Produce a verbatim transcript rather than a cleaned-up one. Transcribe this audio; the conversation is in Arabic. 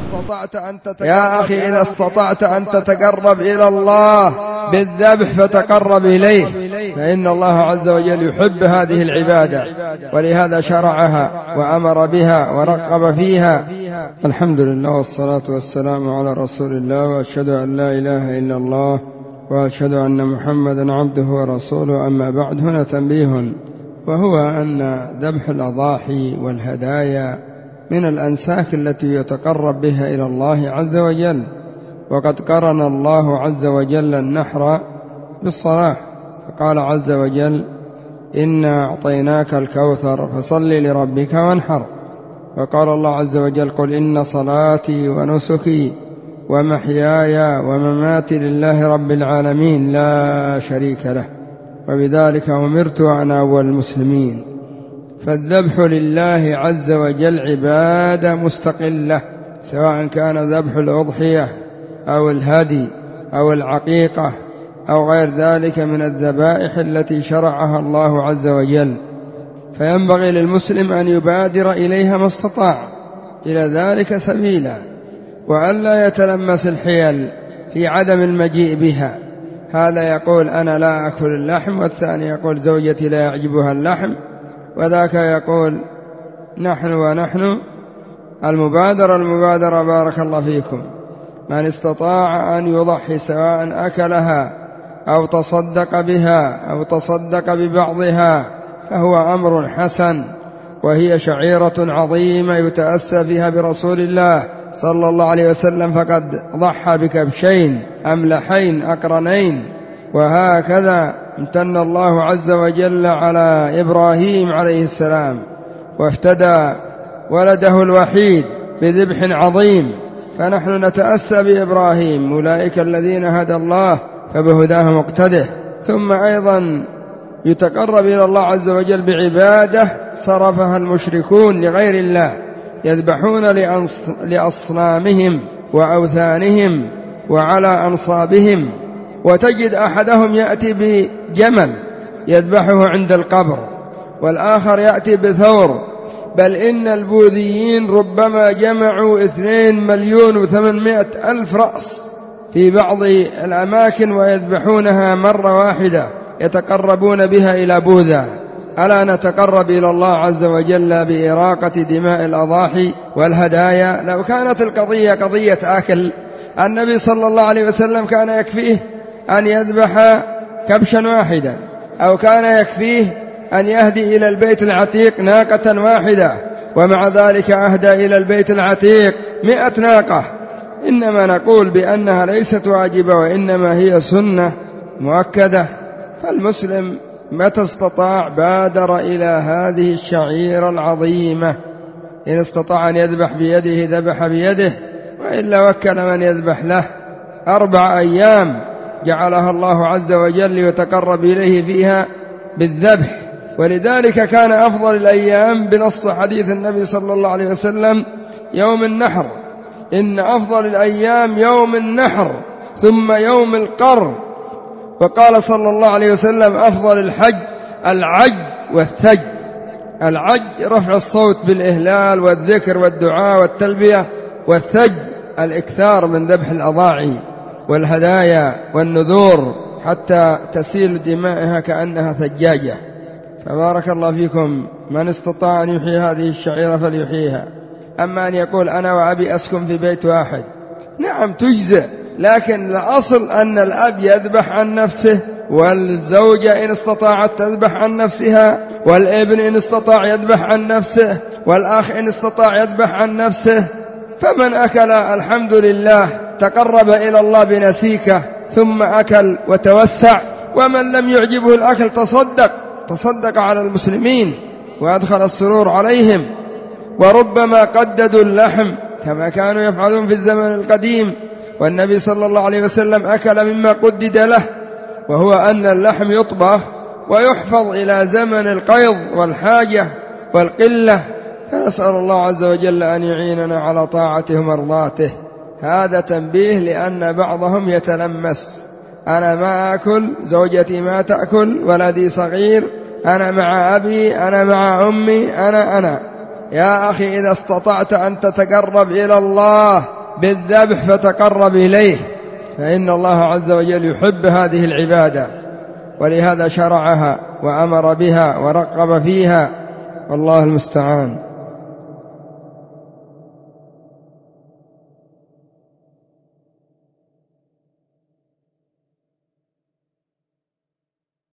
استطعت أن يا أخي إذا استطعت أن تتقرب إلى الله بالذبح فتقرب إليه، فإن الله عز وجل يحب هذه العبادة، ولهذا شرعها وأمر بها ورغب فيها. الحمد لله والصلاة والسلام على رسول الله، وأشهد أن لا إله إلا الله وأشهد أن محمدا عبده ورسوله. أما بعد، هنا تنبيه، وهو أن ذبح الأضاحي والهدايا من الأنساك التي يتقرب بها إلى الله عز وجل، وقد قرن الله عز وجل النحر بالصلاة، فقال عز وجل: إنا أعطيناك الكوثر فصل لربك وانحر. وقال الله عز وجل: قل إن صلاتي ونسكي ومحياي ومماتي لله رب العالمين لا شريك له وبذلك أمرت وأنا أول المسلمين. فالذبح لله عز وجل عبادة مستقلة، سواء كان ذبح الأضحية أو الهدي أو العقيقة أو غير ذلك من الذبائح التي شرعها الله عز وجل، فينبغي للمسلم أن يبادر إليها ما استطاع إلى ذلك سبيلا، وألا يتلمس الحيل في عدم المجيء بها. هذا يقول: أنا لا أكل اللحم، والثاني يقول: زوجتي لا يعجبها اللحم، وذاك يقول: نحن ونحن. المبادرة المبادرة بارك الله فيكم. من استطاع أن يضحي سواء أكلها أو تصدق بها أو تصدق ببعضها فهو أمر حسن، وهي شعيرة عظيمة يتأسى فيها برسول الله صلى الله عليه وسلم، فقد ضحى بكبشين أملحين أقرنين. وهكذا امتن الله عز وجل على إبراهيم عليه السلام، وافتدى ولده الوحيد بذبح عظيم، فنحن نتأسى بإبراهيم. أولئك الذين هدى الله فبهداه مقتده. ثم أيضا يتقرب إلى الله عز وجل بعبادة صرفها المشركون لغير الله، يذبحون لأصنامهم وأوثانهم وعلى أنصابهم، وتجد أحدهم يأتي بجمل يذبحه عند القبر، والآخر يأتي بثور، بل إن البوذيين ربما جمعوا اثنين مليون وثمانمائة ألف رأس في بعض الأماكن ويذبحونها مرة واحدة يتقربون بها إلى بوذا. ألا نتقرب إلى الله عز وجل بإراقة دماء الأضاحي والهدايا؟ لو كانت القضية قضية أكل، النبي صلى الله عليه وسلم كان يكفيه أن يذبح كبشا واحدا، أو كان يكفيه أن يهدي إلى البيت العتيق ناقة واحدة، ومع ذلك أهدى إلى البيت العتيق مئة ناقة. إنما نقول بأنها ليست واجبة، وإنما هي سنة مؤكدة. فالمسلم متى استطاع بادر إلى هذه الشعيرة العظيمة، إن استطاع أن يذبح بيده ذبح بيده، وإلا وكل من يذبح له. أربع أيام جعلها الله عز وجل ليتقرب إليه فيها بالذبح، ولذلك كان أفضل الأيام بنص حديث النبي صلى الله عليه وسلم يوم النحر: إن أفضل الأيام يوم النحر ثم يوم القر. وقال صلى الله عليه وسلم: أفضل الحج العج والثج. العج رفع الصوت بالإهلال والذكر والدعاء والتلبية، والثج الإكثار من ذبح الأضاعي والهدايا والنذور حتى تسيل دمائها كأنها ثجاجة. فبارك الله فيكم، من استطاع أن يحيي هذه الشعيرة فليحييها. أما أن يقول: أنا وأبي أسكن في بيت واحد، نعم تجزئ، لكن الأصل أن الأب يذبح عن نفسه، والزوجة إن استطاعت تذبح عن نفسها، والابن إن استطاع يذبح عن نفسه، والأخ إن استطاع يذبح عن نفسه. فمن أكل الحمد لله تقرب إلى الله بنسيكه ثم أكل وتوسع، ومن لم يعجبه الأكل تصدق تصدق على المسلمين وأدخل السرور عليهم. وربما قددوا اللحم كما كانوا يفعلون في الزمن القديم، والنبي صلى الله عليه وسلم أكل مما قدد له، وهو أن اللحم يطبخ ويحفظ إلى زمن القيض والحاجة والقلة. فنسأل الله عز وجل أن يعيننا على طاعته ومرضاته. هذا تنبيه، لأن بعضهم يتلمس: أنا ما أكل، زوجتي ما تأكل، ولدي صغير، أنا مع أبي، أنا مع أمي، أنا أنا يا أخي إذا استطعت أن تتقرب إلى الله بالذبح فتقرب إليه، فإن الله عز وجل يحب هذه العبادة، ولهذا شرعها وأمر بها ورغب فيها، والله المستعان.